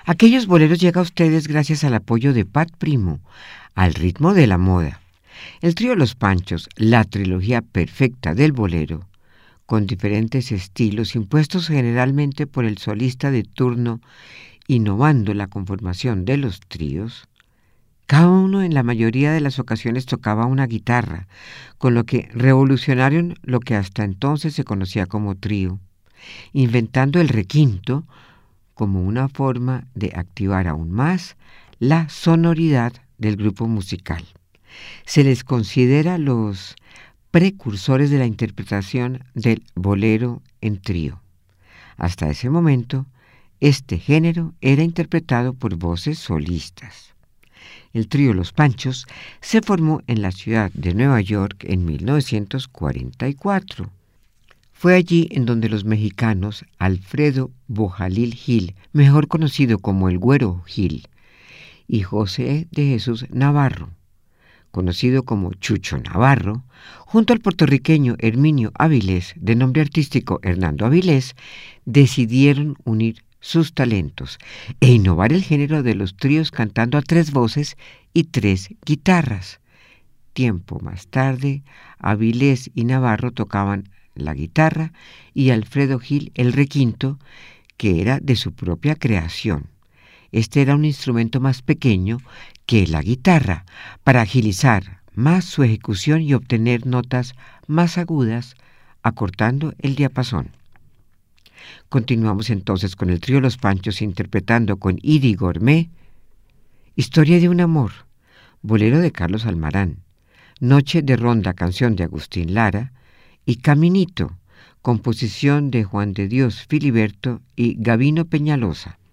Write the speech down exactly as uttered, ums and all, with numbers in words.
Aquellos boleros llega a ustedes gracias al apoyo de Pat Primo, al ritmo de la moda. El trío Los Panchos, la trilogía perfecta del bolero, con diferentes estilos impuestos generalmente por el solista de turno, innovando la conformación de los tríos. Cada uno en la mayoría de las ocasiones tocaba una guitarra, con lo que revolucionaron lo que hasta entonces se conocía como trío, inventando el requinto como una forma de activar aún más la sonoridad del grupo musical. Se les considera los precursores de la interpretación del bolero en trío. Hasta ese momento, este género era interpretado por voces solistas. El trío Los Panchos se formó en la ciudad de Nueva York en mil novecientos cuarenta y cuatro. Fue allí en donde los mexicanos Alfredo Bojalil Gil, mejor conocido como el Güero Gil, y José de Jesús Navarro, conocido como Chucho Navarro, junto al puertorriqueño Herminio Avilés, de nombre artístico Hernando Avilés, decidieron unir sus talentos e innovar el género de los tríos cantando a tres voces y tres guitarras. Tiempo más tarde, Avilés y Navarro tocaban la guitarra y Alfredo Gil el requinto, que era de su propia creación. Este era un instrumento más pequeño que la guitarra, para agilizar más su ejecución y obtener notas más agudas, acortando el diapasón. Continuamos entonces con el trío Los Panchos interpretando con Idi Gourmet Historia de un amor, bolero de Carlos Almarán, Noche de ronda, canción de Agustín Lara, y Caminito, composición de Juan de Dios Filiberto y Gavino Peñalosa.